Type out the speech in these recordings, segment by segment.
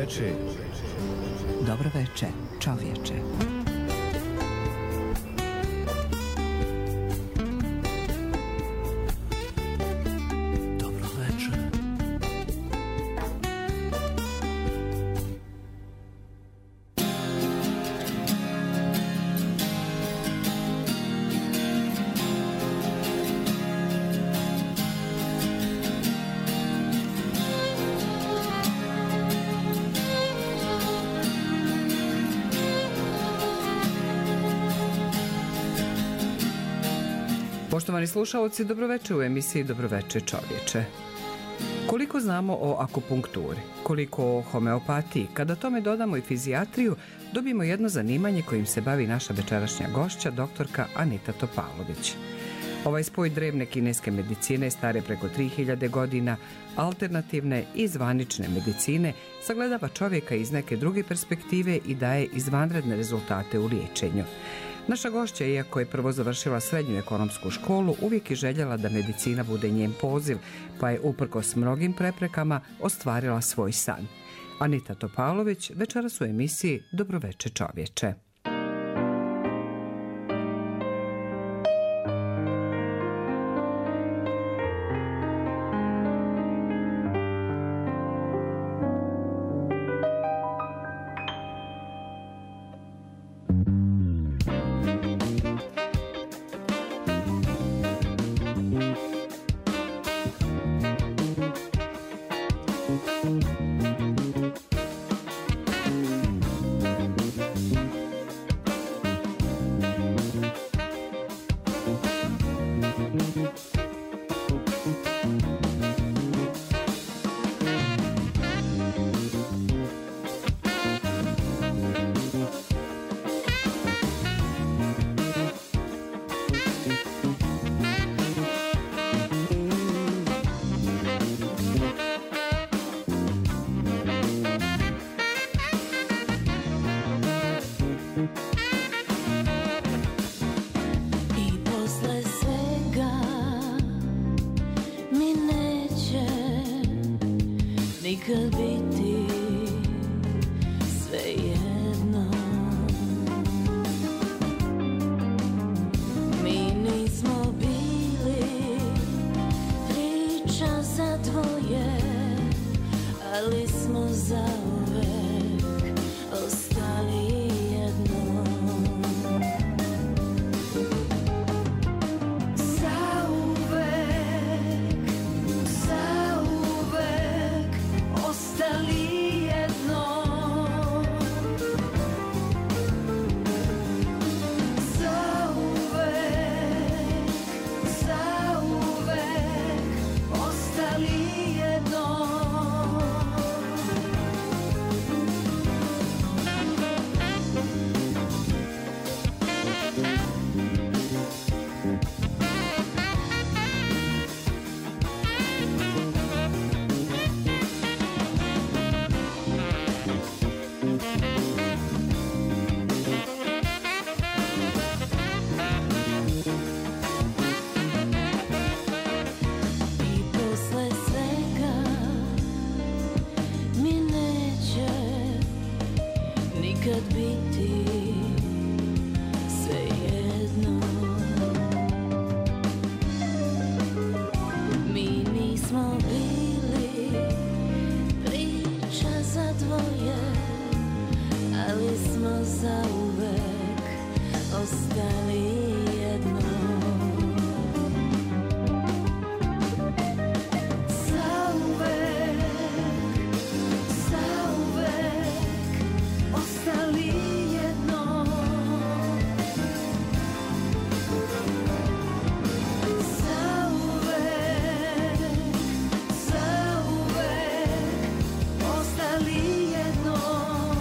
veče. Dobro veče, čovječe. Poštovani slušalci, dobroveče u emisiji Dobroveče čovječe. Koliko znamo o akupunkturi, koliko o homeopatiji, kada tome dodamo i fizijatriju, dobijemo jedno zanimanje kojim se bavi naša večerašnja gošća, doktorka Anita Topalović. Ovaj spoj drevne kineske medicine stare preko 3000 godina, alternativne i zvanične medicine, sagledava čovjeka iz neke druge perspektive i daje izvanredne rezultate u liječenju. Naša gošća, iako je prvo završila srednju ekonomsku školu, uvijek je željela da medicina bude njen poziv, pa je uprkos mnogim preprekama ostvarila svoj san. Anita Topalović, večeras u emisiji Dobroveče čovječe. Nikad biti svejedno. Mi nismo bili priča za dvoje, ali smo zauvek ostali jedno.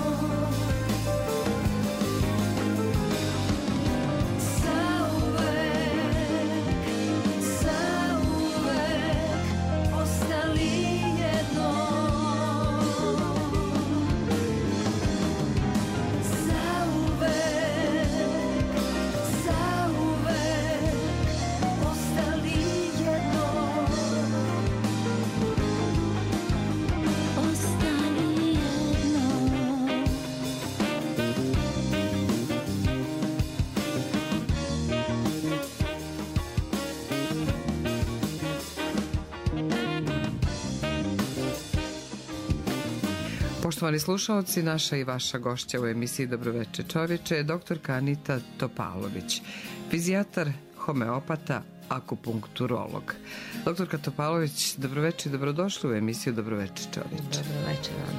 Zauvek Poštovani slušalci, naša i vaša gošća u emisiji Dobroveče čovječe je doktorka Anita Topalović, fizijatar, homeopata, akupunkturolog. Doktorka Topalović, dobroveče i dobrodošli u emisiju Dobroveče čovječe. Dobroveče vam.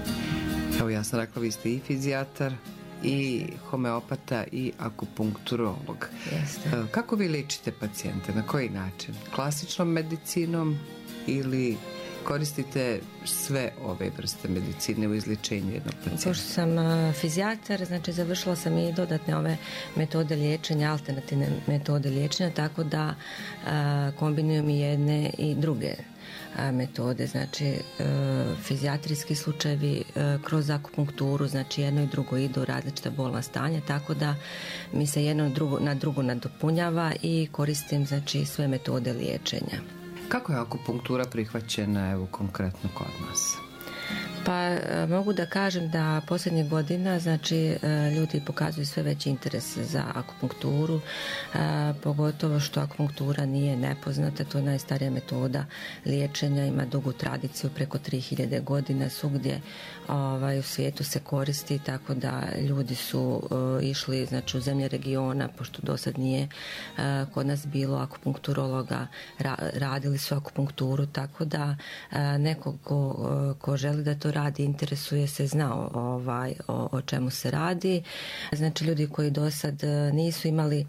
Evo, ja sam rekla, vi ste i fizijatar, i homeopata, i akupunkturolog. Jeste. Kako vi ličite pacijente? Na koji način? Klasičnom medicinom ili koristite sve ove vrste medicine u izlječenju jednog pacijenta? Pošto sam fizijatar, znači završila sam i dodatne ove metode liječenja, alternativne metode liječenja, tako da kombinujem i jedne i druge metode, znači fizijatrijski slučajevi kroz akupunkturu, znači jedno i drugo idu različita bolna stanja, tako da mi se jedno na drugo nadopunjava i koristim znači sve metode liječenja. Kako je akupunktura prihvaćena, evo, konkretno kod nas? Pa mogu da kažem da posljednjih godina znači ljudi pokazuju sve veći interes za akupunkturu, pogotovo što akupunktura nije nepoznata, to je najstarija metoda liječenja, ima dugu tradiciju, preko 3000 godina, svugdje u svijetu se koristi, tako da ljudi su išli znači u zemlje regiona, pošto do sad nije kod nas bilo akupunkturologa, radili su akupunkturu, tako da neko ko želi da to radi, interesuje se, zna o čemu se radi. Znači ljudi koji do sad nisu imali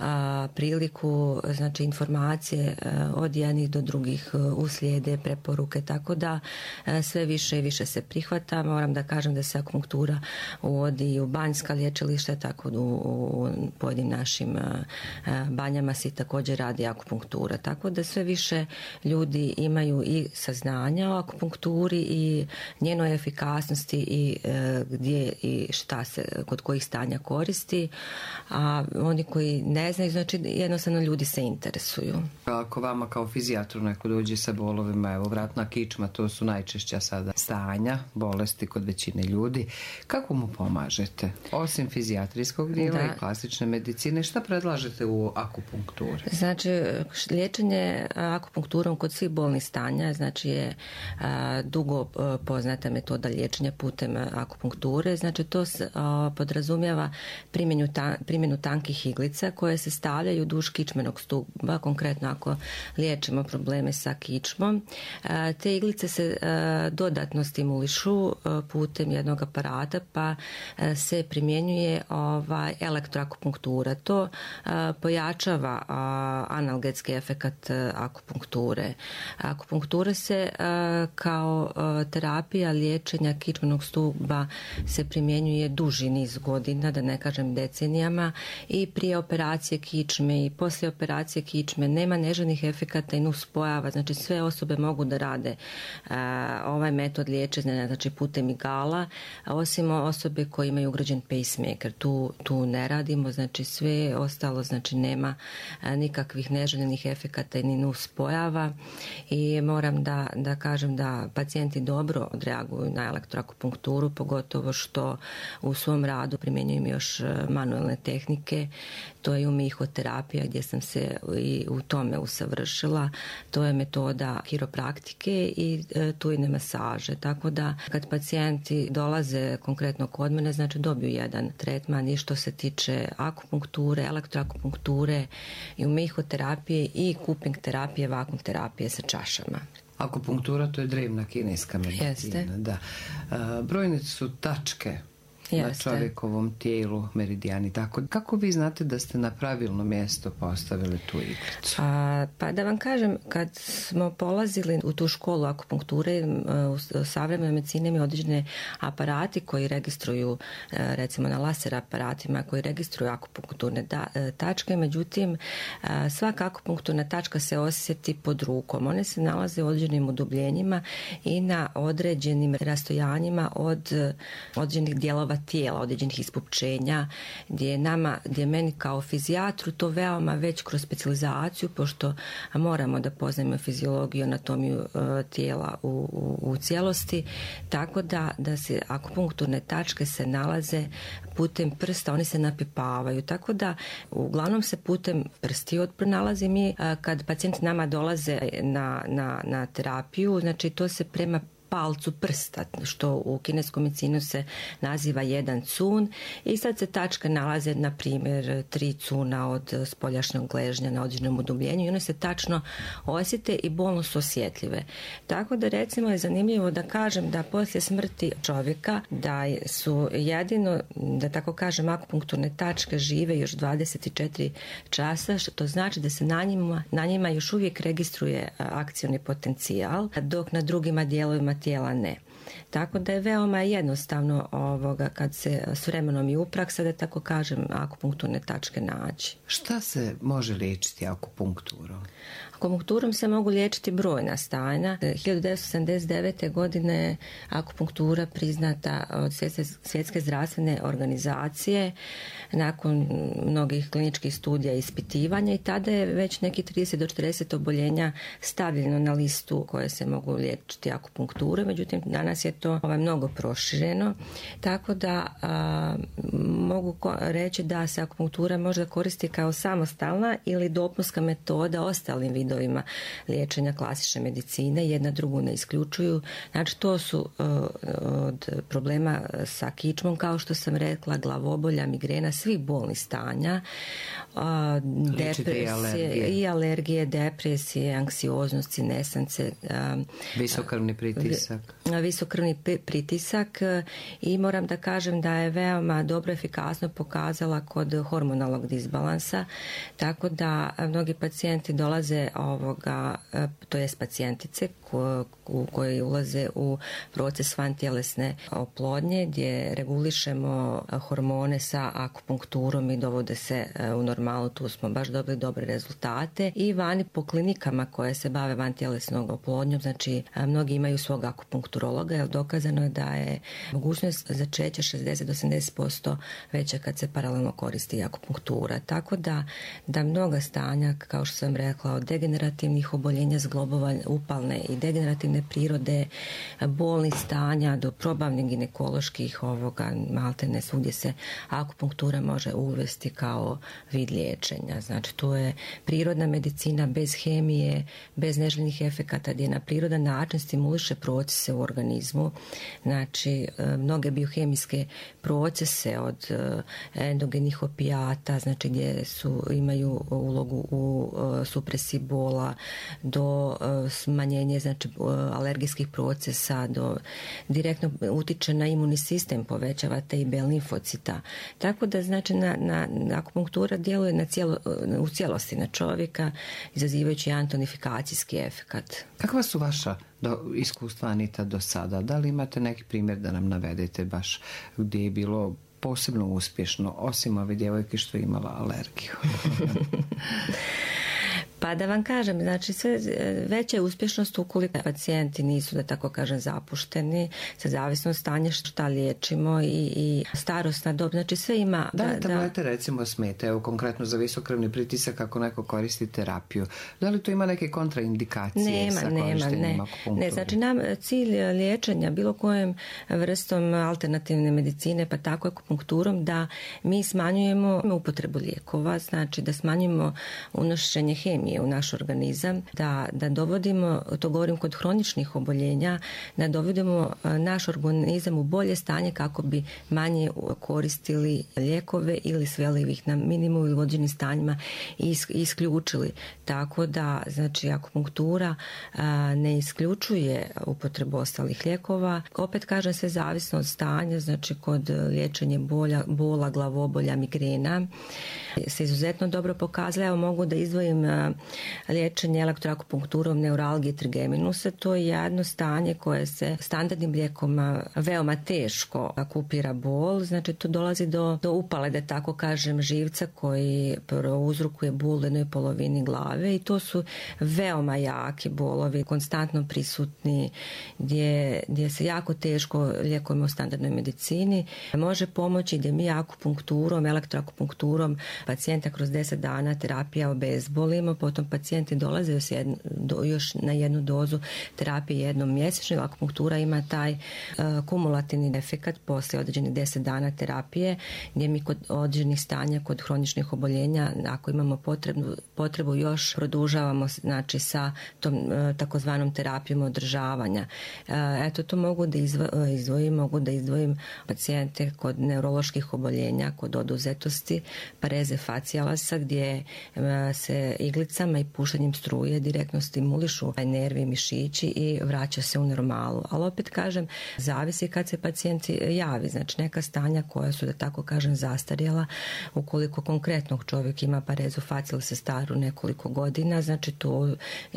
priliku, znači informacije od jednih do drugih uslijede, preporuke, tako da sve više i više se prihvata. Moram da kažem da se akupunktura uvodi i u banjska liječilišta, tako da u pojedinim našim banjama se također radi akupunktura. Tako da sve više ljudi imaju i saznanja o akupunkturi i njenoj efikasnosti i gdje i šta se kod kojih stanja koristi, a oni koji ne znaju, znači jednostavno ljudi se interesuju. Ako vama kao fizijatru neko dođe sa bolovima, evo vratna kičma, to su najčešća sada stanja, bolesti kod većine ljudi, kako mu pomažete? Osim fizijatrijskog dijela i klasične medicine, šta predlažete u akupunkturi? Znači, liječenje akupunkturom kod svih bolnih stanja, znači je dugo poznata metoda liječenja putem akupunkture, znači to podrazumijeva primjenu tankih iglica koje se stavljaju duž kičmenog stuba, konkretno ako liječimo probleme sa kičmom. Te iglice se dodatno stimulišu putem jednog aparata, pa se primjenjuje elektroakupunktura. To pojačava analgetski efekat akupunkture. Akupunktura se kao terapija liječenja kičmenog stuba se primjenjuje duži niz godina, da ne kažem decenijama, i prije operacije kičme i poslije operacije kičme nema neželjenih efekata i nuspojava, znači sve osobe mogu da rade ovaj metod liječenja, znači putem igala, osim osobe koje imaju ugrađen pacemaker, tu ne radimo, znači sve ostalo, znači nema nikakvih neželjenih efekata i ni nuspojava i moram da kažem da pacijenti dobro odreaguju na elektroakupunkturu, pogotovo što u svom radu primjenjujem još manuelne tehnike, to je umihoterapija gdje sam se i u tome usavršila, to je metoda kiropraktike i tujne masaže, tako da kad pacijenti dolaze konkretno kod mene, znači dobiju jedan tretman i što se tiče akupunkture, elektroakupunkture i umihoterapije i cupping terapije, vakum terapije sa čašama. Akupunktura, to je drevna kineska medicina. Jeste. Da. Brojne su tačke na čovjekovom tijelu, meridijani. Tako. Kako vi znate da ste na pravilno mjesto postavili tu iglicu? Pa da vam kažem, kad smo polazili u tu školu akupunkture, u savremenoj medicini imaju određene aparati koji registruju, recimo na laser aparatima, koji registruju akupunkturne tačke, međutim svaka akupunkturna tačka se osjeti pod rukom. One se nalaze u određenim udubljenjima i na određenim rastojanjima od određenih dijelova tijela, određenih ispupčenja, gdje meni kao fizijatru to veoma već kroz specijalizaciju, pošto moramo da poznajemo fiziologiju, anatomiju tijela u cijelosti, tako da se akupunkturne tačke se nalaze putem prsta, oni se napipavaju, tako da uglavnom se putem prstiju pronalazi mi kad pacijenti nama dolaze na terapiju, znači to se prema palcu prsta, što u kineskom medicinu se naziva jedan cun, i sad se tačke nalaze, na primjer, 3 cuna od spoljašnjeg gležnja na određenom udubljenju i one se tačno osjete i bolno su osjetljive. Tako da recimo je zanimljivo da kažem da poslije smrti čovjeka da su jedino, da tako kažem, akupunkturne tačke žive još 24 časa, što znači da se na njima još uvijek registruje akcioni potencijal, dok na drugima dijelovima tijela ne. Tako da je veoma jednostavno kad se s vremenom i u praksa, da tako kažem, akupunkturne tačke naći. Šta se može liječiti akupunkturom? Akupunkturom se mogu liječiti brojna stanja. 1979. godine akupunktura priznata od Svjetske zdravstvene organizacije nakon mnogih kliničkih studija i ispitivanja, i tada je već neki 30 do 40 oboljenja stavljeno na listu koje se mogu liječiti akupunkture. Međutim, danas je to mnogo prošireno, tako da mogu reći da se akupunktura može koristiti kao samostalna ili dopunska metoda ostalim vidovima liječenja klasične medicine, jedna drugu ne isključuju. Znači, to su od problema sa kičmom, kao što sam rekla, glavobolja, migrena, svih bolnih stanja, depresije i alergije, depresije, anksioznosti, nesance, visokrvni pritisak. Visokrvni pritisak, i moram da kažem da je veoma dobro efikasno pokazala kod hormonalnog disbalansa, tako da mnogi pacijenti dolaze to jest pacijentice koji ulaze u proces vantjelesne oplodnje gdje regulišemo hormone sa akupunkturom i dovode se u normalu. Tu smo baš dobili dobre rezultate, i vani po klinikama koje se bave vantjelesnom oplodnjom, znači mnogi imaju svog akupunkturologa, jer dokazano je da je mogućnost začeća 60 do 80% veća kad se paralelno koristi akupunktura. Tako da mnoga stanja, kao što sam rekla, od degenerativnih oboljenja zglobova upalne i degenerativne prirode, bolnih stanja do probavnih ginekoloških maltene svugdje se akupunktura može uvesti kao vid liječenja. Znači, to je prirodna medicina bez hemije, bez neželjenih efekata, gdje na prirodan način stimuliše procese u organizmu. Znači, mnoge biohemijske procese od endogenih opijata, znači gdje imaju ulogu u supresiji bola, do smanjenje, znači, alergijskih procesa, do direktno utiče na imunni sistem, povećava te i B limfocita. Tako da, znači, akupunktura djeluje u cijelosti na čovjeka, izazivajući jedan tonifikacijski efekat. Kakva su vaša iskustva, Anita, do sada? Da li imate neki primjer da nam navedete baš gdje je bilo posebno uspješno, osim ove djevojke što je imala alergiju? Pa da vam kažem, znači sve veća je uspješnost ukoliko pacijenti nisu, da tako kažem, zapušteni, sa zavisno stanje šta liječimo i starosna dob, znači sve ima. Da li tablete recimo smete, evo konkretno za visokrvni pritisak ako neko koristi terapiju, da li to ima neke kontraindikacije sa korištenjem akupunkture? Ne, znači nam cilj liječenja bilo kojom vrstom alternativne medicine, pa tako akupunkturom, da mi smanjujemo upotrebu lijekova, znači da smanjujemo unošenje hemije u naš organizam, da dovodimo, to govorim kod hroničnih oboljenja, da dovodimo naš organizam u bolje stanje kako bi manje koristili lijekove ili sveli ih na minimum ili u određenim stanjima i isključili. Tako da, znači, akupunktura ne isključuje upotrebu ostalih lijekova. Opet kažem, sve zavisno od stanja, znači kod liječenja bola, glavobolja, migrena se izuzetno dobro pokazala. Evo, mogu da izdvojim liječenje elektroakupunkturom neuralgije trigeminusa. To je jedno stanje koje se standardnim lijekom veoma teško kupira bol, znači to dolazi do upale, da tako kažem, živca koji uzrokuje bol u jednoj polovini glave, i to su veoma jaki bolovi, konstantno prisutni, gdje se jako teško lijekujemo u standardnoj medicini. Može pomoći gdje mi akupunkturom, elektroakupunkturom pacijenta kroz 10 dana terapija obezbolimo, potom pacijenti dolaze još na jednu dozu terapije jednom mjesečno. Akupunktura ima taj kumulativni efekat poslije određenih 10 dana terapije, gdje mi kod određenih stanja, kod hroničnih oboljenja, ako imamo potrebu još produžavamo, znači sa tom takozvanom terapijom održavanja. Eto, to mogu da izdvojim pacijente kod neuroloških oboljenja, kod oduzetosti, pareze facialasa, gdje se iglicama i pušenjem struje direktno stimulišu nervi, mišići i vraća se u normalu. Ali opet kažem, zavisi kad se pacijent javi. Znači neka stanja koja su, da tako kažem, zastarjela, ukoliko konkretnog čovjek ima parezu facialasa staru nekoliko godina, znači to,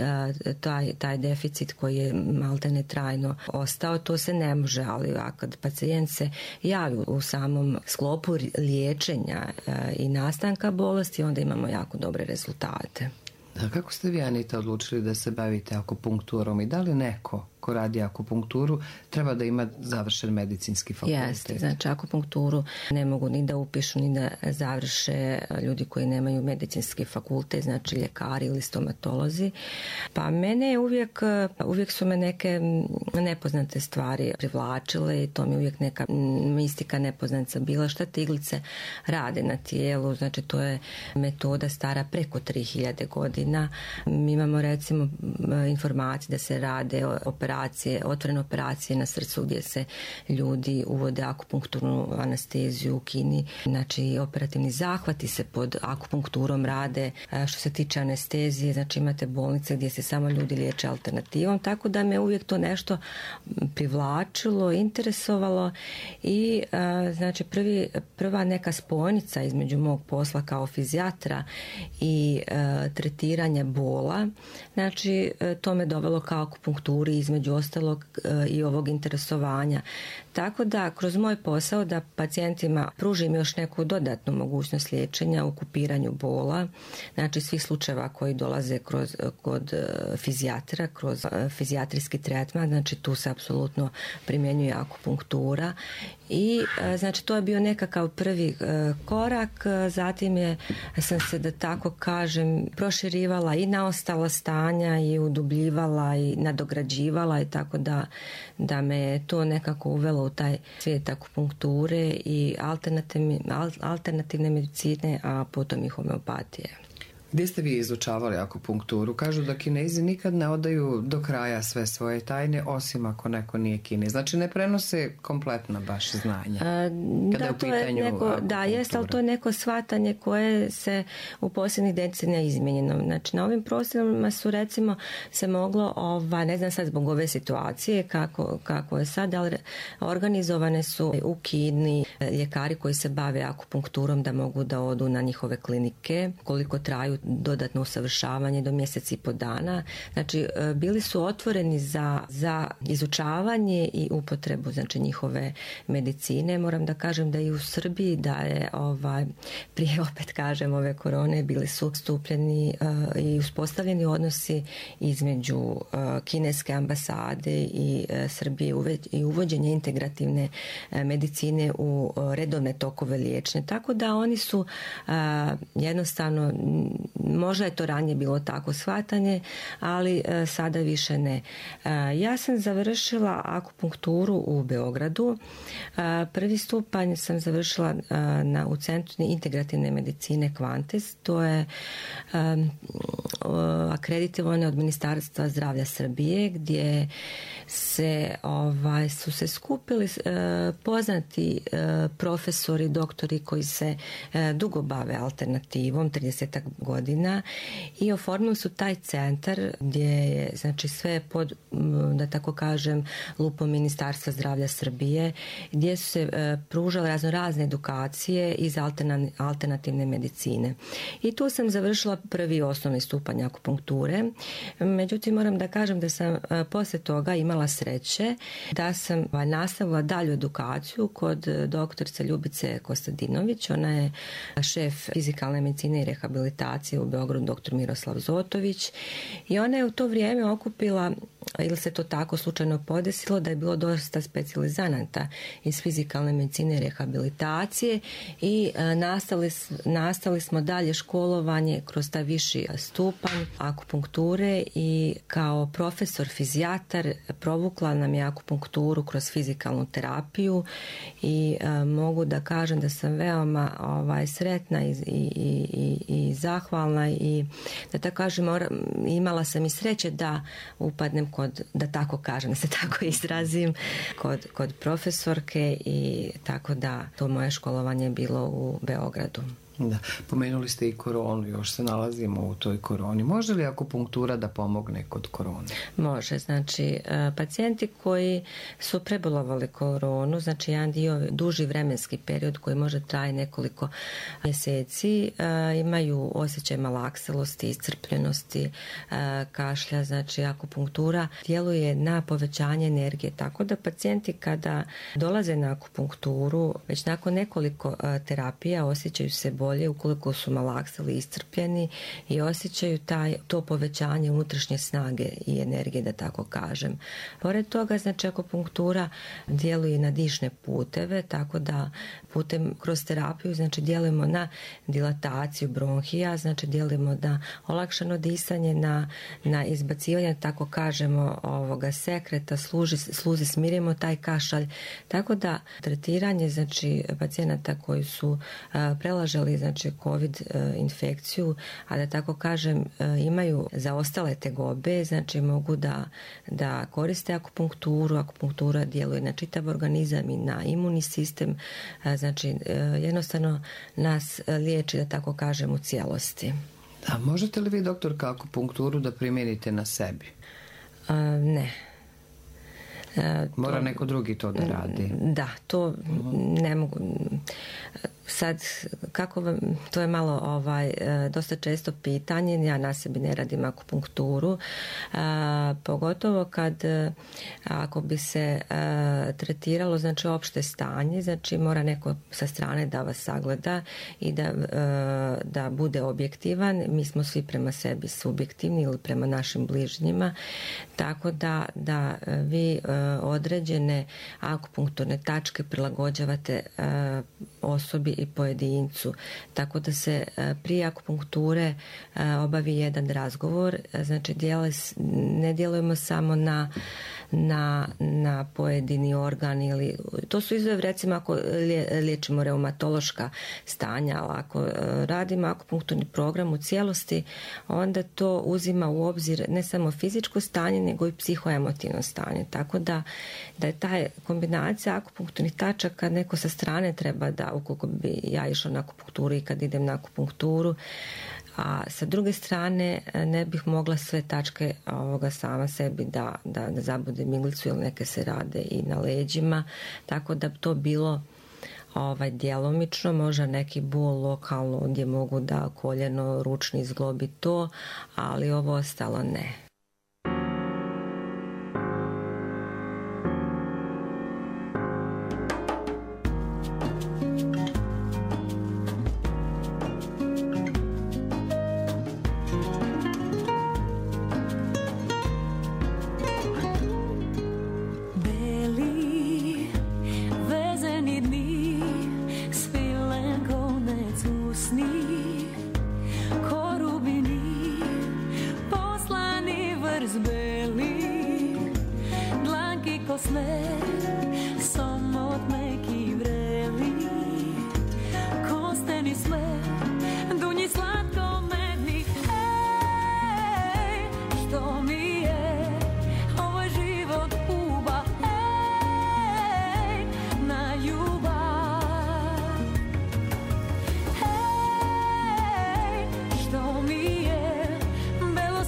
taj deficit koji je maltene trajno ostao, to se ne može, ali kad pacijent se javi u samom sklopu liječenja i nastanka bolesti, onda imamo jako dobre rezultate. A kako ste vi, Anita, odlučili da se bavite akupunkturom i da li neko ko radi akupunkturu treba da ima završen medicinski fakultet? Jeste, znači akupunkturu ne mogu ni da upišu ni da završe ljudi koji nemaju medicinski fakultet, znači ljekari ili stomatolozi. Pa mene uvijek su me neke nepoznate stvari privlačile i to mi uvijek neka mistika nepoznanica bila. Šta te iglice rade na tijelu? Znači to je metoda stara preko 3000 godina. Mi imamo recimo informacije da se rade otvorene operacije na srcu gdje se ljudi uvode akupunkturnu anesteziju u Kini. Znači operativni zahvati se pod akupunkturom rade. Što se tiče anestezije, znači imate bolnice gdje se samo ljudi liječe alternativom, tako da me uvijek to nešto privlačilo, interesovalo i znači prva neka spojnica između mog posla kao fizijatra i tretiranje bola, znači to me dovelo kao akupunkturi između ostalog i ovog interesovanja. Tako da kroz moj posao da pacijentima pružim još neku dodatnu mogućnost liječenja u kupiranju bola, znači svih slučajeva koji dolaze kod fizijatra, kroz fizijatrijski tretman, znači tu se apsolutno primjenjuje akupunktura i znači to je bio nekakav prvi korak, zatim sam se, da tako kažem, proširivala i na ostala stanja i udubljivala i nadograđivala i tako da me to nekako uvelo u taj svijet akupunkture i alternativne medicine, a potom i homeopatije. Gdje ste vi izučavali akupunkturu? Kažu da Kinezi nikad ne odaju do kraja sve svoje tajne, osim ako neko nije Kinez. Znači ne prenose kompletna baš znanja. Kada je u pitanju da, jeste, ali to je neko shvatanje koje se u posljednjih decenija izmijenjeno. Znači na ovim prostorima su recimo se moglo, ne znam sad zbog ove situacije kako je sad, ali organizovane su u Kini ljekari koji se bave akupunkturom da mogu da odu na njihove klinike, koliko traju dodatno usavršavanje do mjesec i po dana. Znači, bili su otvoreni za izučavanje i upotrebu, znači, njihove medicine. Moram da kažem da i u Srbiji da je prije, opet kažem, ove korone bili su stupljeni i uspostavljeni odnosi između kineske ambasade i Srbije i uvođenje integrativne medicine u redovne tokove liječne. Tako da oni su jednostavno, možda je to ranije bilo tako shvatanje, ali sada više ne. Ja sam završila akupunkturu u Beogradu. Prvi stupanj sam završila u Centru integrativne medicine Kvantes. To je akreditovano od Ministarstva zdravlja Srbije, gdje su se skupili poznati profesori, doktori koji se dugo bave alternativom, 30 godina, i oformili su taj centar gdje je, znači, sve pod, da tako kažem, lupom Ministarstva zdravlja Srbije, gdje su se pružale razne edukacije iz alternativne medicine. I tu sam završila prvi osnovni stupanj akupunkture. Međutim, moram da kažem da sam poslije toga imala sreće da sam nastavila dalju edukaciju kod doktorice Ljubice Kostadinović. Ona je šef fizikalne medicine i rehabilitacije farmacije u Beogradu dr. Miroslav Zotović i ona je u to vrijeme okupila, ili se to tako slučajno podesilo, da je bilo dosta specijalizanata iz fizikalne medicine i rehabilitacije i nastavili smo dalje školovanje kroz taj viši stupanj akupunkture i kao profesor fizijatar provukla nam je akupunkturu kroz fizikalnu terapiju i mogu da kažem da sam veoma sretna i zahvalna i da tako kažem imala sam i sreće da upadnem kod, da tako kažem, da se tako izrazim, kod profesorke i tako da to moje školovanje je bilo u Beogradu. Da, pomenuli ste i koronu, još se nalazimo u toj koroni. Može li akupunktura da pomogne kod korone? Može, znači pacijenti koji su prebolovali koronu, znači jedan dio duži vremenski period koji može traje nekoliko mjeseci, imaju osjećaj malakselosti, iscrpljenosti, kašlja, znači akupunktura djeluje na povećanje energije, tako da pacijenti kada dolaze na akupunkturu, već nakon nekoliko terapija osjećaju se bolje ukoliko su malakseli, iscrpljeni i osjećaju to povećanje unutrašnje snage i energije, da tako kažem. Pored toga, znači akupunktura djeluje na dišne puteve, tako da kroz terapiju znači djelujemo na dilataciju bronhija, znači djelujemo na olakšano disanje, na izbacivanje, tako kažemo, sekreta, sluzi smirimo taj kašalj, tako da tretiranje znači pacijenata koji su prelažali znači COVID infekciju, a da tako kažem imaju zaostale tegobe, znači mogu da koriste akupunkturu. Akupunktura djeluje na čitav organizam i na imunni sistem, znači jednostavno nas liječi, da tako kažem, u cijelosti. A možete li vi, doktorka, akupunkturu da primijenite na sebi? Ne. Mora neko drugi to da radi. Da, to ne mogu. Sad, kako vam, to je malo dosta često pitanje, ja na sebi ne radim akupunkturu, pogotovo ako bi se tretiralo znači opšte stanje, znači mora neko sa strane da vas sagleda i da bude objektivan. Mi smo svi prema sebi subjektivni ili prema našim bližnjima, tako da vi određene akupunkturne tačke prilagođavate osobi i pojedincu. Tako da se prije akupunkture obavi jedan razgovor, znači ne djelujemo samo na pojedini organ ili to su izuzev, recimo ako liječimo reumatološka stanja, ali ako radimo akupunkturni program u cijelosti, onda to uzima u obzir ne samo fizičko stanje, nego i psihoemotivno stanje. Tako da je ta kombinacija akupunkturnih tačaka, neko sa strane treba da, ukoliko bi ja išla na akupunkturu i kad idem na akupunkturu, a sa druge strane ne bih mogla sve tačke sama sebi da zabudem iglicu, ili neke se rade i na leđima, tako da to bilo djelomično, možda neki bol lokalno gdje mogu da koljeno ručni izglobi to, ali ovo ostalo ne.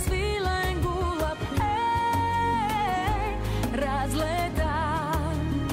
Razleta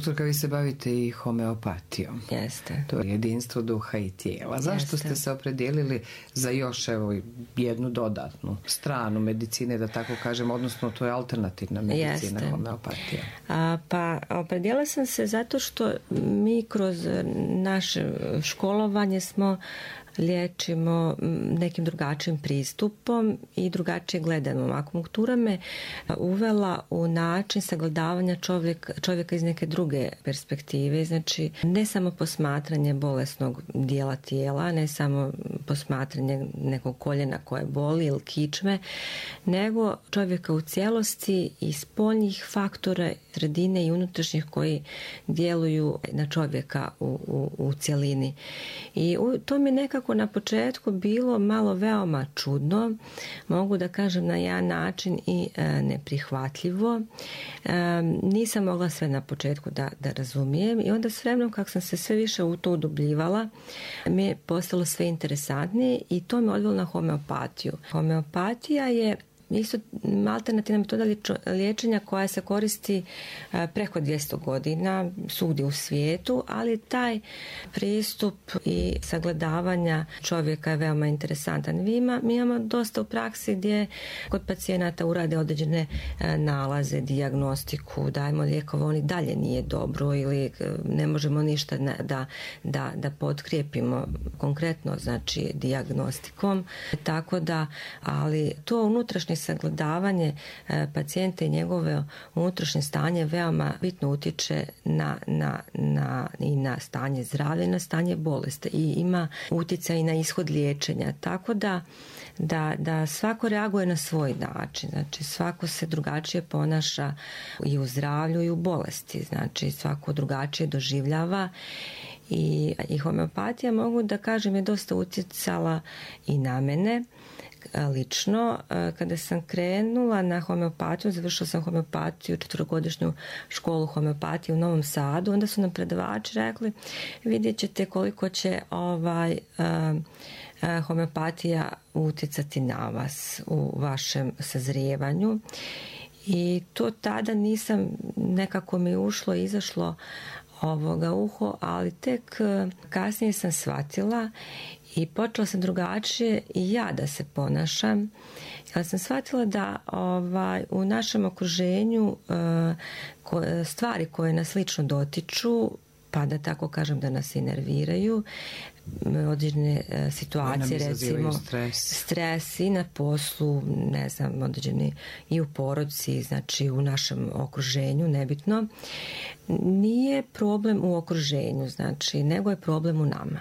Doktorka, vi se bavite i homeopatijom. Jeste. To je jedinstvo duha i tijela. Zašto ste se opredijelili za još jednu dodatnu stranu medicine, da tako kažem, odnosno to je alternativna medicina, homeopatija? Pa opredijelila sam se zato što mi kroz naše školovanje smo liječimo nekim drugačijim pristupom i drugačije gledamo. Akupunktura me uvela u način sagledavanja čovjeka iz neke druge perspektive, znači ne samo posmatranje bolesnog dijela tijela, ne samo posmatranje nekog koljena koje boli ili kičme, nego čovjeka u cijelosti i spoljnih faktora sredine i unutrašnjih koji djeluju na čovjeka u cjelini. I to mi nekako na početku bilo malo veoma čudno, mogu da kažem na jedan način i neprihvatljivo. Nisam mogla sve na početku da razumijem i onda s vremenom kako sam se sve više u to udubljivala mi je postalo sve interesantnije i to me odvelo na homeopatiju. Homeopatija je isto alternativna metoda liječenja koja se koristi preko 200 godina svugdje u svijetu, ali taj pristup i sagledavanja čovjeka je veoma interesantan. Mi imamo dosta u praksi gdje kod pacijenata urade određene nalaze, dijagnostiku, dajemo lijekove, oni dalje nije dobro ili ne možemo ništa da potkrijepimo konkretno, znači dijagnostikom. Tako da, ali to unutrašnje sagledavanje pacijenta i njegove unutrašnje stanje veoma bitno utječe i na stanje zdravlja i na stanje bolesti i ima utjecaj i na ishod liječenja. Tako da svako reaguje na svoj način. Znači svako se drugačije ponaša i u zdravlju i u bolesti. Znači svako drugačije doživljava i homeopatija, mogu da kažem, je dosta utjecala i na mene lično. Kada sam krenula na homeopatiju, završila sam homeopatiju, 4-godišnju školu homeopatije u Novom Sadu, onda su nam predavači rekli vidjet ćete koliko će homeopatija utjecati na vas u vašem sazrijevanju. I to tada nisam, nekako mi ušlo i izašlo uho, ali tek kasnije sam shvatila i počela sam drugačije i ja da se ponašam. Ja sam shvatila da u našem okruženju stvari koje nas lično dotiču, pa da tako kažem da nas i nerviraju, određene situacije, recimo stres i na poslu, ne znam, određeni i u porodici, znači u našem okruženju, nebitno, nije problem u okruženju, znači, nego je problem u nama.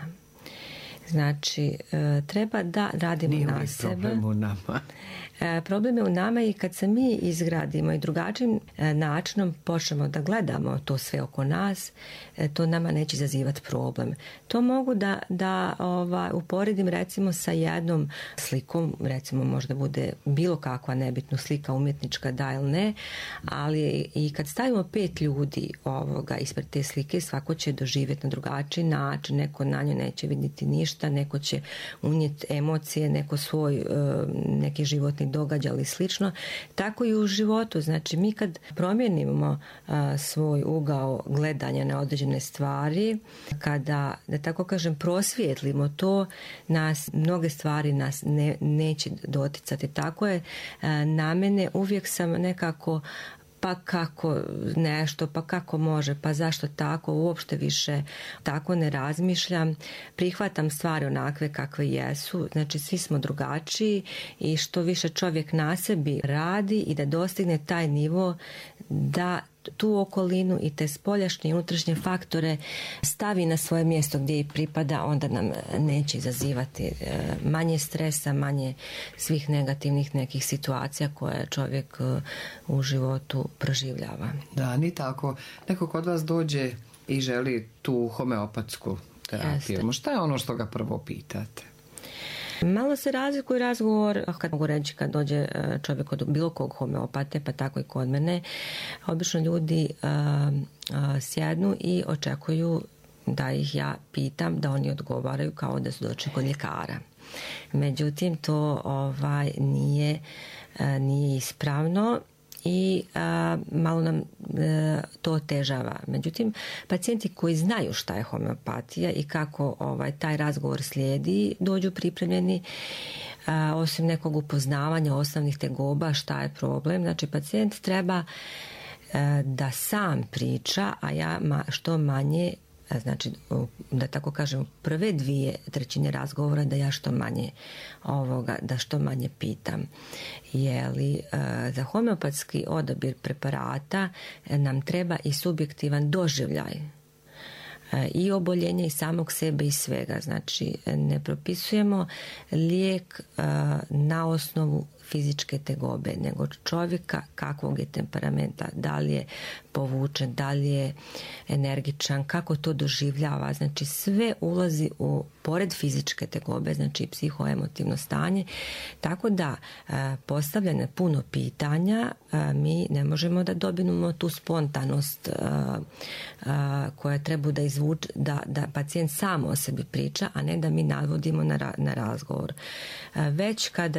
Znači, treba da radimo na sebe. Problem u nama. Problem je u nama i kad se mi izgradimo i drugačijim načinom počnemo da gledamo to sve oko nas, to nama neće izazivati problem. To mogu da uporedim recimo sa jednom slikom, recimo možda bude bilo kakva nebitna slika umjetnička, da ili ne, ali i kad stavimo 5 ljudi ispred te slike, svako će doživjeti na drugačiji način, neko na nju neće vidjeti ništa, neko će unijeti emocije, neko svoj neki životni događaj ili slično. Tako i u životu. Znači mi kad promijenimo svoj ugao gledanja na određene stvari, kada, da tako kažem, prosvijetlimo to, mnoge stvari nas neće doticati. Tako je na mene, uvijek sam nekako pa kako nešto, pa kako može, pa zašto tako, uopšte više tako ne razmišljam, prihvatam stvari onakve kakve jesu, znači svi smo drugačiji i što više čovjek na sebi radi i da dostigne taj nivo da tu okolinu i te spoljašnje i unutrašnje faktore stavi na svoje mjesto gdje i pripada, onda nam neće izazivati manje stresa, manje svih negativnih nekih situacija koje čovjek u životu proživljava. Da, ni tako. Neko kod vas dođe i želi tu homeopatsku terapiju. Šta je ono što ga prvo pitate? Malo se razlikuje razgovor, kad mogu reći, kad dođe čovjek od bilo kog homeopate, pa tako i kod mene. Obično ljudi sjednu i očekuju da ih ja pitam, da oni odgovaraju kao da su došli kod ljekara. Međutim, to nije ispravno i malo nam to otežava. Međutim, pacijenti koji znaju šta je homeopatija i kako taj razgovor slijedi, dođu pripremljeni, osim nekog upoznavanja osnovnih tegoba, šta je problem. Znači, pacijent treba da sam priča, a ja što manje, znači, da tako kažem, prve 2/3 razgovora da ja da što manje pitam. Za homeopatski odabir preparata nam treba i subjektivan doživljaj i oboljenje i samog sebe i svega. Znači, ne propisujemo lijek na osnovu fizičke tegobe, nego čovjeka kakvog je temperamenta, da li je povučen, da li je energičan, kako to doživljava. Znači, sve ulazi pored fizičke tegobe, znači psihoemotivno stanje. Tako da postavljene puno pitanja, mi ne možemo da dobijemo tu spontanost koja treba da izvuče, da pacijent sam o sebi priča, a ne da mi navodimo na razgovor. Već kada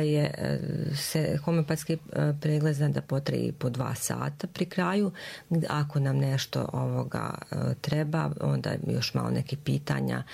se homeopatski pregled zna da potraje i po 2 sata pri kraju, ako nam nešto treba, onda još malo neke pitanja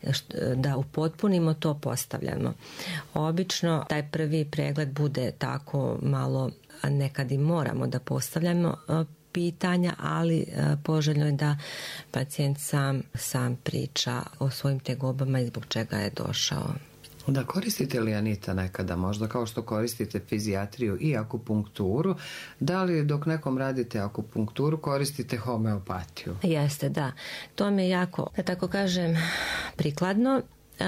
da upotpunimo, to postavljamo. Obično taj prvi pregled bude tako malo, nekad i moramo da postavljamo pitanja, ali poželjno je da pacijent sam priča o svojim tegobama i zbog čega je došao. Da, koristite li, Anita, nekada možda kao što koristite fizijatriju i akupunkturu, da li dok nekom radite akupunkturu koristite homeopatiju? Jeste, da. To mi je jako, da tako kažem, prikladno.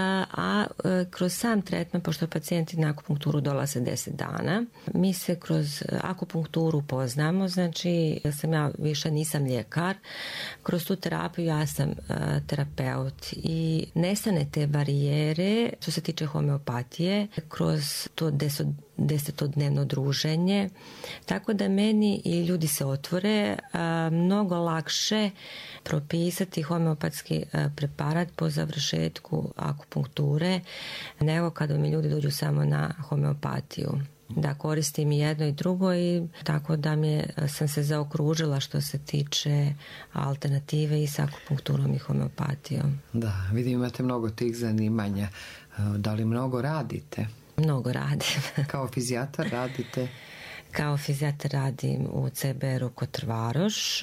A kroz sam tretman, pošto pacijenti na akupunkturu dolaze 10 dana, mi se kroz akupunkturu poznamo, znači ja više nisam ljekar, kroz tu terapiju ja sam terapeut i nestane te barijere što se tiče homeopatije kroz to 10-dnevno druženje, tako da meni i ljudi se otvore mnogo lakše propisati homeopatski preparat po završetku akupunkture nego kada mi ljudi dođu samo na homeopatiju. Da koristim i jedno i drugo i tako da sam se zaokružila što se tiče alternative i sa akupunkturom i homeopatijom. Da, vidim imate mnogo tih zanimanja. Da li mnogo radite? Mnogo radim. Kao fizijatar radite? Kao fizijatar radim u CBR-u Kotrvaroš,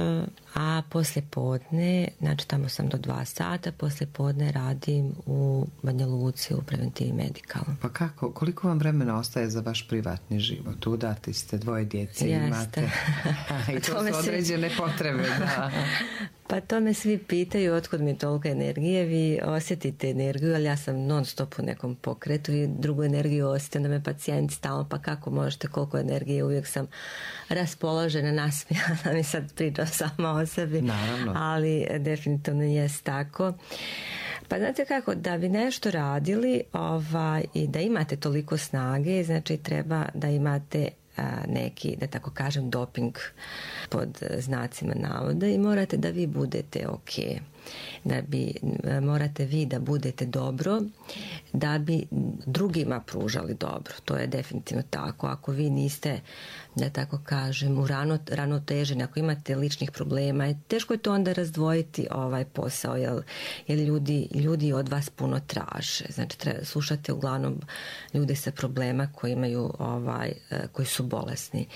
a poslijepodne, znači tamo sam do 2 sata, poslijepodne radim u Banja Luci u Preventivi Medical. Pa kako, koliko vam vremena ostaje za vaš privatni život? Udati ste, 2 djece imate. I to su određene potrebe, da. Pa to me svi pitaju otkud mi toliko energije, vi osjetite energiju, ali ja sam non stop u nekom pokretu i drugu energiju osjetim, da me pacijenti stalno, pa kako možete, koliko energije, uvijek sam raspoložena, nasmijana, mi sad pričam sama o sebi. Naravno. Ali definitivno jest tako. Pa znate kako, da bi nešto radili i da imate toliko snage, znači treba da imate neki, da tako kažem, doping pod znacima navoda i morate da vi budete ok. Morate vi da budete dobro da bi drugima pružali dobro. To je definitivno tako. Ako vi niste, da tako kažem, ravnoteženi, ako imate ličnih problema, teško je to onda razdvojiti ovaj posao, jer ljudi od vas puno traže. Znači, slušate uglavnom ljude sa problema koji imaju koji su bolesni.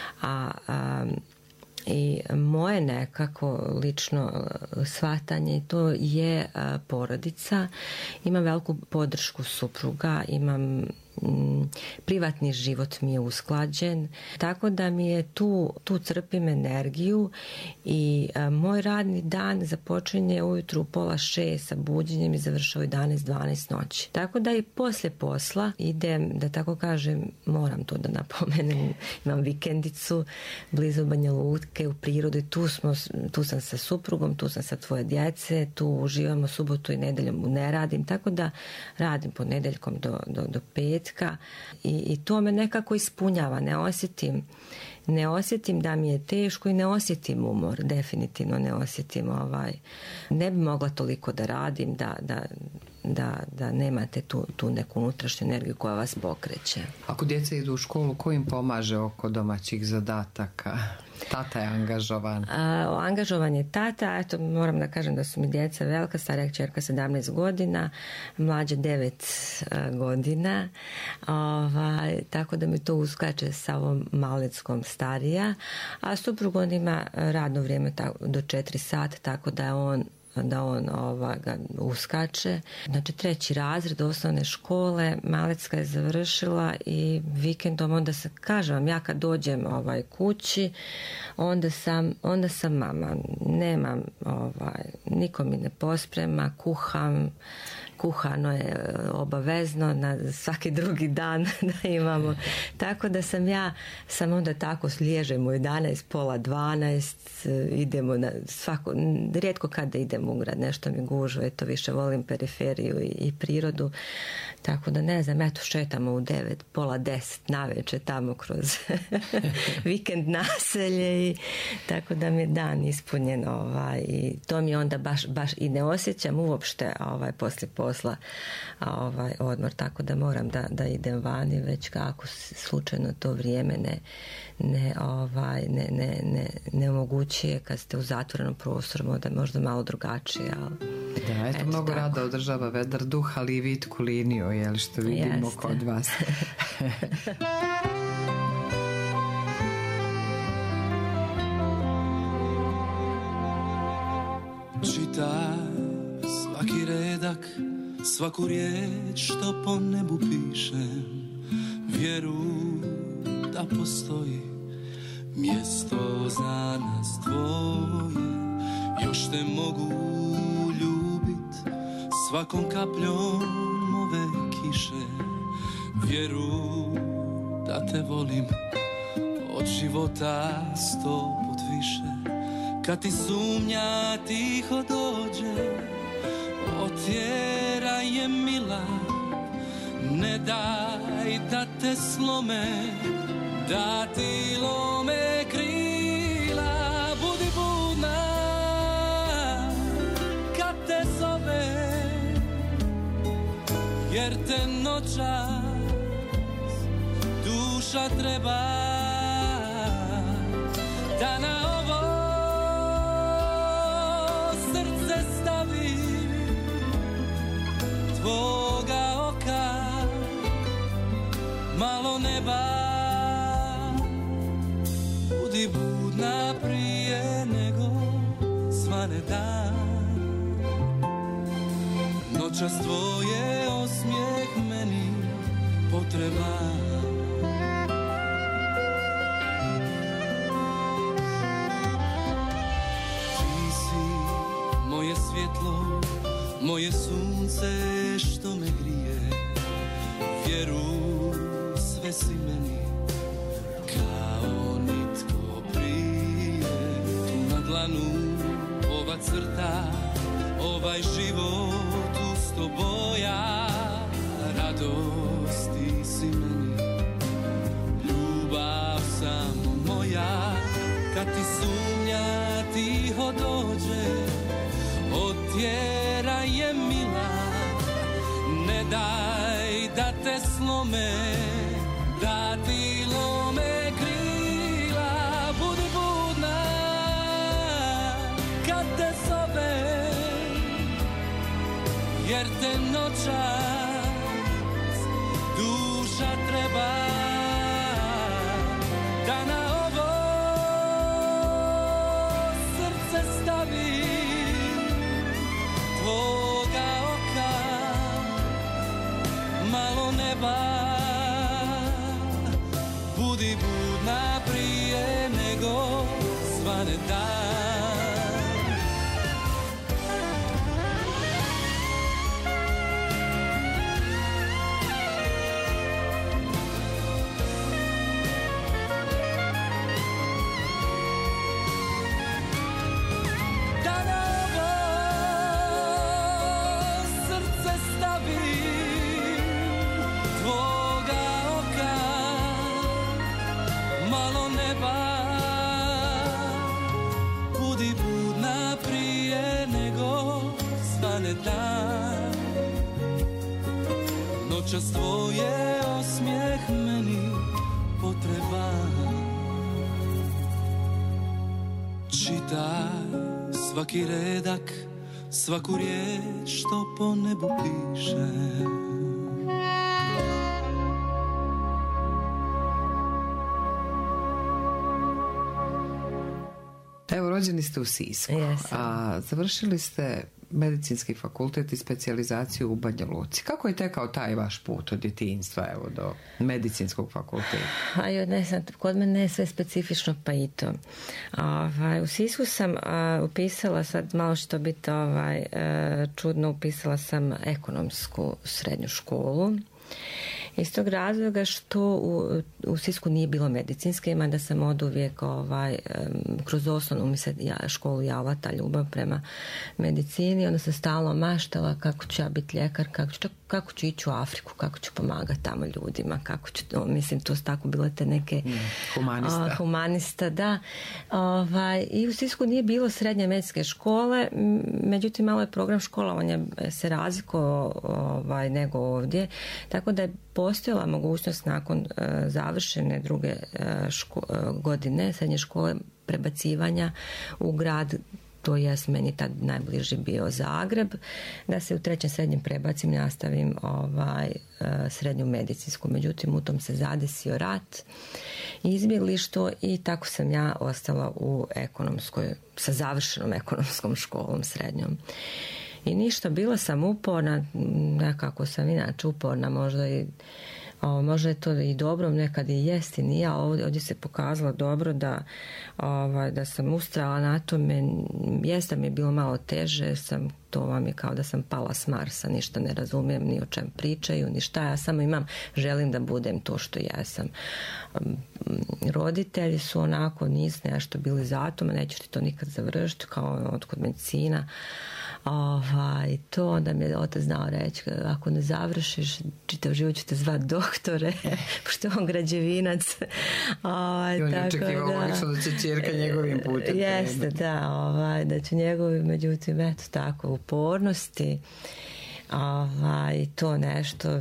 I moje nekako lično shvatanje to je porodica. Imam veliku podršku supruga, imam privatni život mi je usklađen, tako da mi je tu crpim energiju i moj radni dan započinje ujutru u 5:30 sa buđenjem i završava 11-12 noći. Tako da i poslije posla idem, da tako kažem, moram to da napomenem, imam vikendicu blizu Banja Luke u prirodi, tu sam sa suprugom, tu sam sa 2 djece, tu uživamo, subotu i nedeljom ne radim, tako da radim ponedjeljkom do petka i to me nekako ispunjava, ne osjetim da mi je teško i ne osjetim umor, definitivno ne osjetim ne bi mogla toliko da radim, da nemate tu neku unutrašnju energiju koja vas pokreće. Ako djeca idu u školu, ko im pomaže oko domaćih zadataka? Tata je angažovan. Angažovan je tata. Eto, moram da kažem da su mi djeca velika, starija kćerka 17 godina, mlađa 9 godina. Tako da mi to uskače sa ovom maleckom starija. A suprug on ima radno vrijeme do 4 sata, tako da on ga uskače. Znači 3. razred osnovne škole, Malecka je završila i vikendom onda se, kažem vam, ja kad dođem kući, onda sam mama. Nemam, niko mi ne posprema, kuhano je obavezno na svaki drugi dan da imamo. Tako da sam onda tako sliježem u 11, pola 12, idemo na rijetko kada idem u grad, nešto mi gužuje, to više volim periferiju i prirodu. Tako da ne znam, eto šetamo u 9, pola 10 navečer tamo kroz vikend naselje i tako da mi je dan ispunjen i to mi onda baš i ne osjećam uopšte poslije posla odmor, tako da moram da idem vani, već kako slučajno to vrijeme ne omogućuje kad ste u zatvorenom prostoru, da je možda malo drugačije. Da, eto mnogo tako. Rada održava vedar duh, ali i vitku liniju, jel, što vidimo kod vas. Čitaj svaki redak, svaku riječ što po nebu pišem, vjeruj da postoji mjesto za nas dvoje. Još te mogu ljubit svakom kapljom ove kiše, vjeruj da te volim od života 100 put više. Kad ti sumnja tiho dođe, otjeraj je mila, ne daj da te slome, da ti lome krila. Budi budna kad te zove, jer te noćas duša treba, da na ovo srce stavi tvoga oka malo neba. Budi budna prije nego svane dan, noćas tvoje osmijeh meni potreba. Ti si moje svjetlo, moje sunce što me grije, vjeruj sve si meni kao nitko prije. Tu na dlanu ova crta, ovaj život uz toboja, radosti si meni, ljubav samo moja. Kad ti sumnja tiho dođe, otjeraj je mila, ne daj da te slome, da ti lome krila. Budi budna kad te zove, jer te noćas duša treba, da na ovo srce stavi tvoga oka malo neba. Budi budna prije nego svane dan. noćas tvoje osmijeh meni potreban. Čitaj svaki redak, svaku riječ što po nebu piše. Evo, rođeni ste u Sisku, a završili ste medicinski fakultet i specijalizaciju u Banja Luci. Kako je tekao taj vaš put od djetinjstva do medicinskog fakulteta? Ne znam, kod mene je sve specifično, pa i to. U Sisku sam upisala, sad malo će to biti čudno, upisala sam ekonomsku srednju školu. Iz tog razloga što u Sisku nije bilo medicinske, ima da sam od uvijek kroz osnovnu mi se školu javila ta ljubav prema medicini, onda sam stalno maštala kako ću ja biti ljekar, kako ću ići u Afriku, kako ću pomagati tamo ljudima, kako ću, mislim, to su tako bile te neke humanista, da. I u Sisku nije bilo srednje medicinske škole, međutim malo je program školovanja se razlikovao nego ovdje, tako da je postojala mogućnost nakon završene druge godine srednje škole prebacivanja u grad, to jest meni tad najbliži bio Zagreb, da se u trećem srednjem prebacim i nastavim srednju medicinsku. Međutim, u tom se zadesio rat, izbjeglištvo i tako sam ja ostala u ekonomskoj, sa završenom ekonomskom školom srednjom. I ništa, bila sam uporna, nekako sam inače uporna, možda je to i dobro, nekad i jest i nije, ali ovdje se pokazalo dobro da sam ustrala na tome. Jest da mi je bilo malo teže, to vam je kao da sam pala s Marsa, ništa ne razumijem, ni o čem pričaju, ni šta, ja samo želim da budem to što jesam. Roditelji su onako, nisu nešto bili za to, nećeš ti to nikad završiti, kao kod medicina. To onda mi je otac znao reći, ako ne završiš čitav život ću te zvati doktore, pošto je on građevinac. I on je očekivao logično da će ćerka njegovim putem. Jeste, da će njegovi, međutim, eto tako, upornosti, to nešto,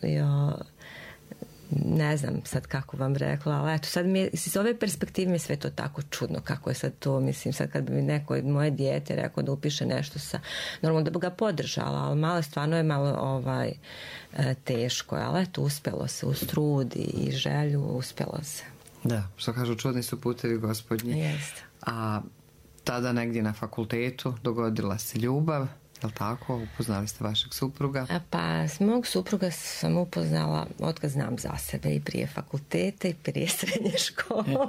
ne znam sad kako vam rekla, ali eto, sad mi je, iz ove perspektive mi je sve to tako čudno, kako je sad to, mislim, sad kad bi mi neko moje dijete rekao da upiše nešto normalno da bi ga podržala, ali malo, stvarno je malo teško, ali eto, uspjelo se, uz trud i želju, uspjelo se. Da, što kažu, čudni su putevi Gospodnji. Jeste. A tada negdje na fakultetu dogodila se ljubav, je li tako? Upoznali ste vašeg supruga? Pa, mog supruga sam upoznala otkad znam za sebe, i prije fakulteta i prije srednje škole.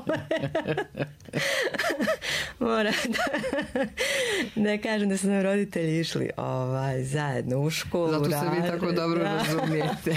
Moram da kažem da su nam roditelji išli zajedno u školu. Zato se vi tako dobro razumijete.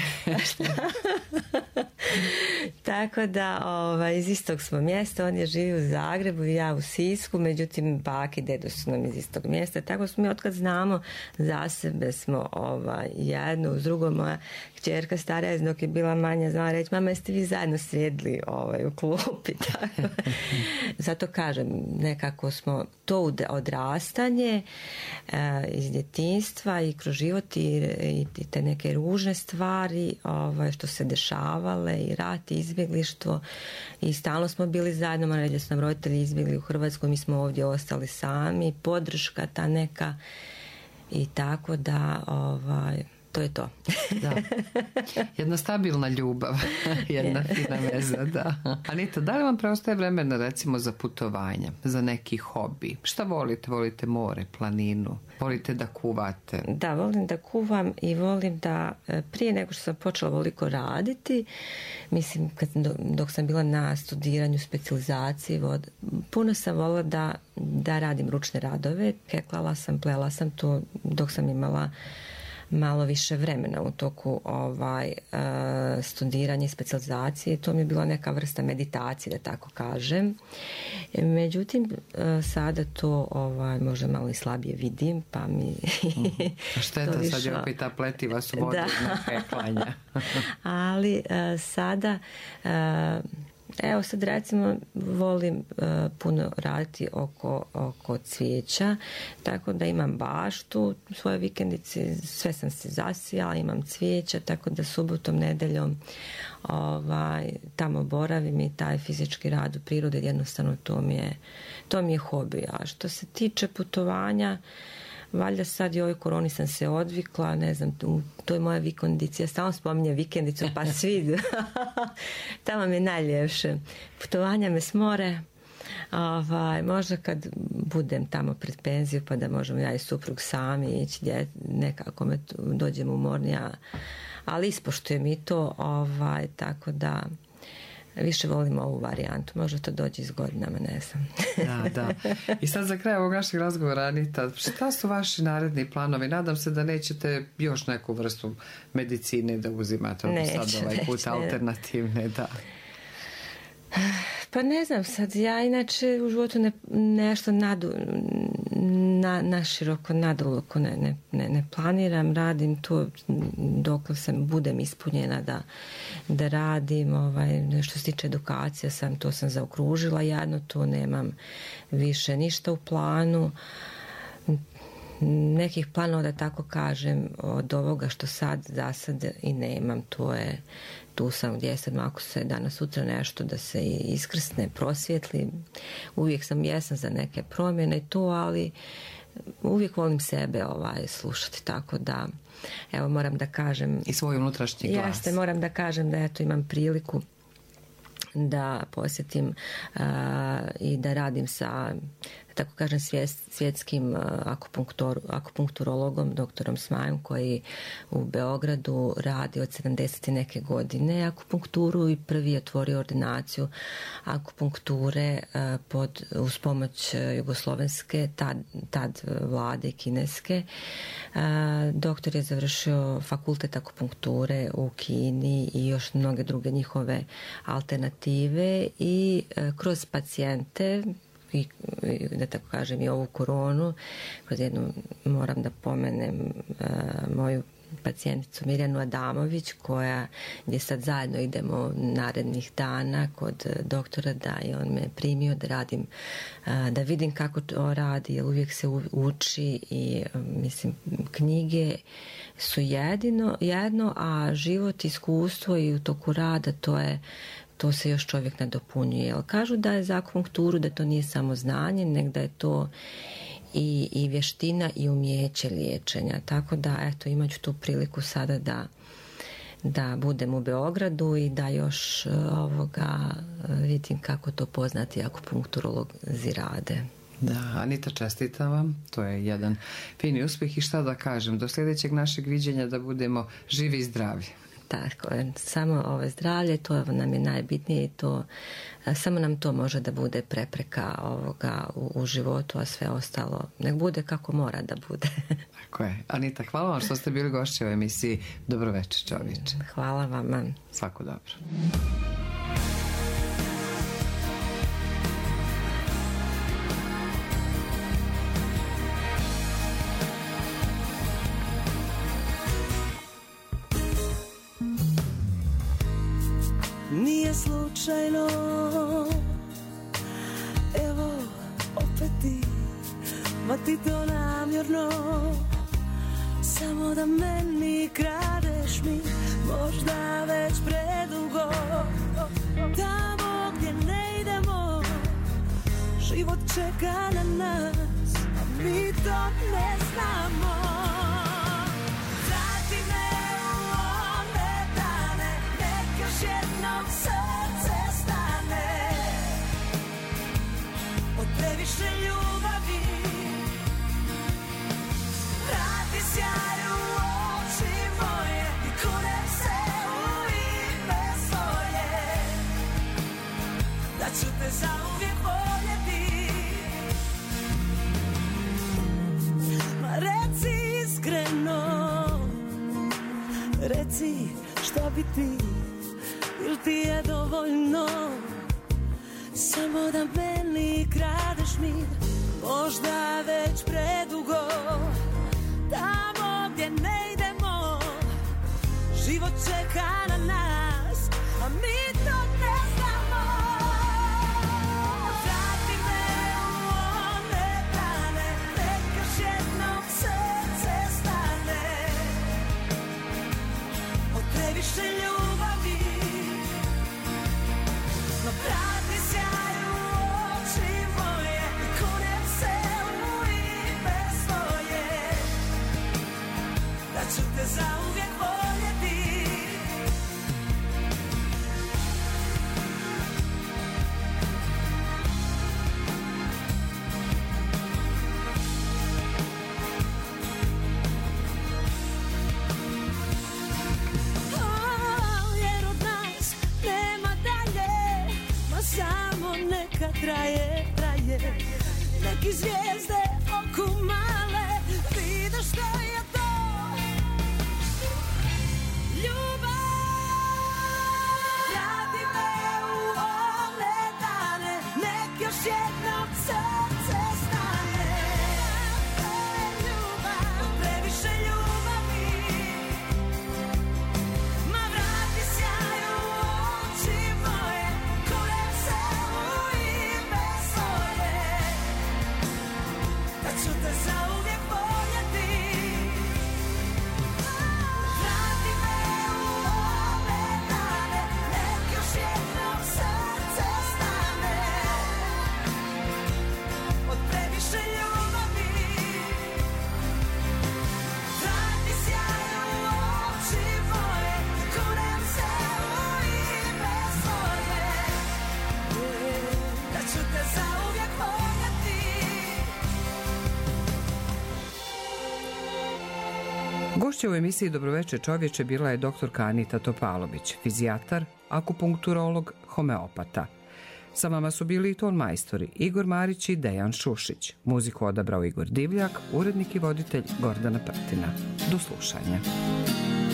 Tako da iz istog smo mjesta, on je živio u Zagrebu i ja u Sisku, međutim bak i dedo su nam iz istog mjesta, tako smo mi otkad znamo za sebe smo jedno uz drugo. Moja kćerka starija, dok je bila manja, znala reći, mama, jeste vi zajedno sjedli u klupi, tako. Zato kažem, nekako smo to odrastanje iz djetinjstva i kroz život i te neke ružne stvari što se dešavale, i rat, i izbjeglištvo, i stalno smo bili zajedno. Moram reći da su nam roditelji izbjegli u Hrvatsku, mi smo ovdje ostali sami, podrška ta neka, i tako da to je to. Da. Jedna stabilna ljubav, jedna fina veza, da. Anita, da li vam preostaje vremena recimo za putovanja, za neki hobi? Šta volite? Volite more, planinu? Volite da kuvate? Da, volim da kuvam i volim da, prije nego što sam počela voliko raditi, mislim, dok sam bila na studiranju specijalizaciji, puno sam volila da radim ručne radove. Heklala sam, plela sam to dok sam imala malo više vremena u toku studiranja i specijalizacije. To mi je bila neka vrsta meditacije, da tako kažem. Međutim, sada to možda malo i slabije vidim, pa mi... Šteta, sad je opet ta pletiva su vodi na heklanja. Ali sada Evo sad recimo volim puno raditi oko cvijeća, tako da imam baštu u svojoj vikendici, sve sam se zasijala, imam cvijeća, tako da subotom, nedeljom tamo boravim i taj fizički rad u prirodi, jednostavno to mi je hobi. A što se tiče putovanja, valjda sad i ovoj koroni sam se odvikla, ne znam, to je moja vikendica, stalno spominjem vikendicu, pa svi, tamo mi je najljepše. Putovanja me smore, možda kad budem tamo pred penziju, pa da možemo ja i suprug sami ići nekako me dođem umornija, ali ispoštujem i to, tako da više volim ovu varijantu. Možda to dođe s godinama, ne znam. Da. I sad za kraj ovog našeg razgovora, Anita, šta su vaši naredni planovi? Nadam se da nećete još neku vrstu medicine da uzimate. Sad ovaj put alternativne, da. Pa ne znam, sad ja inače u životu nešto naširoko, nadaleko ne planiram, radim to dok budem ispunjena da radim, što se tiče edukacija to sam zaokružila jedno, to nemam više ništa u planu, nekih planova da tako kažem od ovoga što za sad i nemam, tu sam gdje sam, ako se danas sutra nešto da se iskrsne, prosvjetli, uvijek sam jesna za neke promjene to, ali uvijek volim sebe slušati, tako da evo moram da kažem i svoj unutrašnji glas. Jeste, moram da kažem da eto imam priliku da posjetim i da radim sa, tako kažem, svjetskim akupunkturologom, doktorom Smajom, koji u Beogradu radi od 70 neke godine akupunkturu i prvi je otvorio ordinaciju akupunkture uz pomoć jugoslovenske, tad vlade kineske. Doktor je završio fakultet akupunkture u Kini i još mnoge druge njihove alternative i kroz pacijente i da tako kažem i ovu koronu, kroz jednu moram da pomenem moju pacijenticu Mirjanu Adamović, gdje sad zajedno idemo narednih dana kod doktora, da je on me primio da radim, da vidim kako to radi, jer uvijek se uči i mislim knjige su jedno, a život, iskustvo i u toku rada to se još čovjek nadopunjuje. Jer kažu da je za akupunkturu da to nije samo znanje, nego da je to i vještina i umijeće liječenja. Tako da, eto, imat ću tu priliku sada da budem u Beogradu i da još vidim kako to poznati akupunkturolozi rade. Da, Anita, čestitam vam. To je jedan fini uspjeh i šta da kažem, do sljedećeg našeg viđenja da budemo živi i zdravi. Tako je, samo zdravlje, to nam je najbitnije i samo nam to može da bude prepreka u životu, a sve ostalo nek bude kako mora da bude. Tako je. Anita, hvala vam što ste bili gošće u emisiji Dobro večer, čovječe. Hvala vama. Svako dobro. Nije slučajno, evo opet ti, ma ti to namjerno, samo da meni kradeš mi, možda već predugo. Tamo gdje ne idemo, život čeka na nas, a mi to ne znamo. Jednom srce stane od previše ljubavi, vrati sjaj u oči moje i kunem se u ime svoje, da ću te zauvijek voljeti. Ma reci iskreno, reci šta bi ti, ili ti je dovoljno samo da meni kradeš mir, možda već predugo. Tamo gdje ne idemo, život čeka na nas, a mi to ne znamo. previše ljubavi. No prati sjaj u oči moje i kunem se u ime svoje, da ću te zauvijek voljeti. Traje, traje, neki zvijezde oko male, vide što je to ljubav. Vrati me u one dane, nek još jednom srce stane. Ljubav, previše ljubavi, ma vrati sjaj u oči moje, kunem se u ime svoje, da ću te zauvijek voljeti. Vrati me u ove dane, nek još jednom srce stane. Od previše ljubavi, vrati sjaj u oči moje, kunem se u ime svoje, da ću te zauvijek voljeti. Gošća u emisiji Dobroveče čovječe bila je doktorka Anita Topalović, fizijatar, akupunkturolog, homeopata. Sa vama su bili i ton majstori Igor Marić i Dejan Šušić. Muziku odabrao Igor Divljak, urednik i voditelj Gordana Prtina. Do slušanja.